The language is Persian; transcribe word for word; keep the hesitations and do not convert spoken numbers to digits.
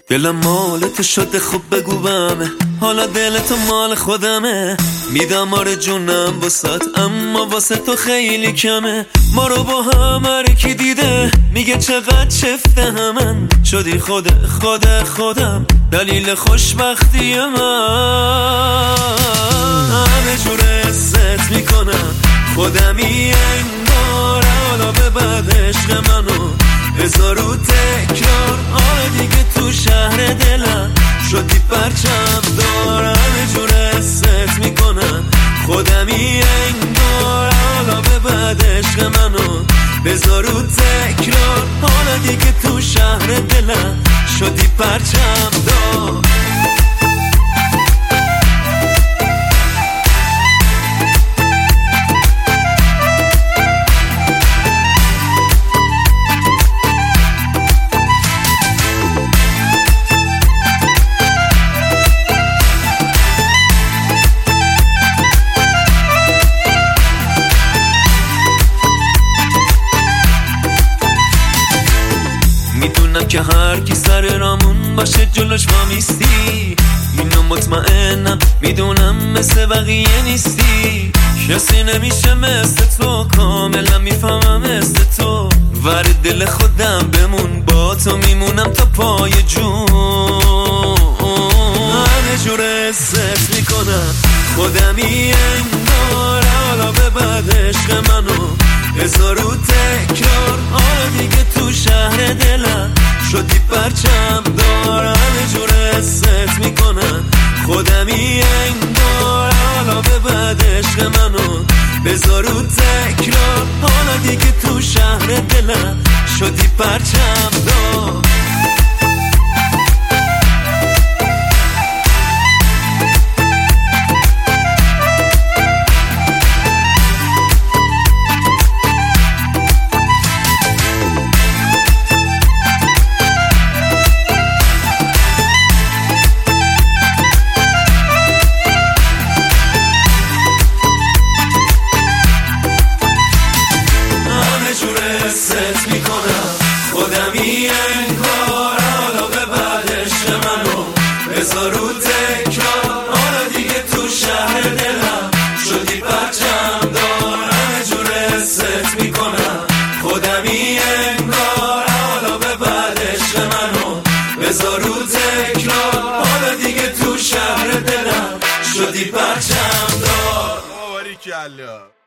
دلم مال تو شده خوب بگو بمه، حالا دل تو مال خودمه. میدم آره جونم واسط، اما واسه تو خیلی کمه. ما رو با هم هر کی دیده میگه چقدر چفته همن. شدی خود خود خودم دلیل خوشبختی من. همه جور حست میکنم خودمی انگار، حالا به بعد عشق منو بذار رو تکرار. آره دیگه تو شهر دلم شدی پرچم دار. همه جور حست میکنم خودمی انگار، حالا به بعد عشق منو بذار رو تکرار. حالا دیگه تو شهر دلم شدی پرچم دار. میدونم که هر کی سر رامون باشه جلوش وامیستی. اینو مطمئنم، میدونم مثل بقیه نیستی. کسی نمیشه مثل تو، کاملا میفهمم مثل تو. ور دل خودم بمون، با تو میمونم تا پای جون. همه جور حست میکنم خودمی انگار، حالا به بعد عشق منو بذار رو تکرار. آره دیگه تو شهر دلم شدی پرچم دار. همه جور حست میکنم خودمی انگار، حالا به بعد عشق منو بذار رو تکرار. حالا دیگه تو شهر دلم شدی پرچم دار. حست میکنم خودمی انگار، حالا به بعد عشق منو بذار رو تکرار. حالا دیگه تو شهر دلم شدی پرچم دار. همه جور حست میکنم خودمی انگار، حالا به بعد عشق منو بذار رو تکرار. حالا دیگه تو شهر دلم شدی پرچم دار.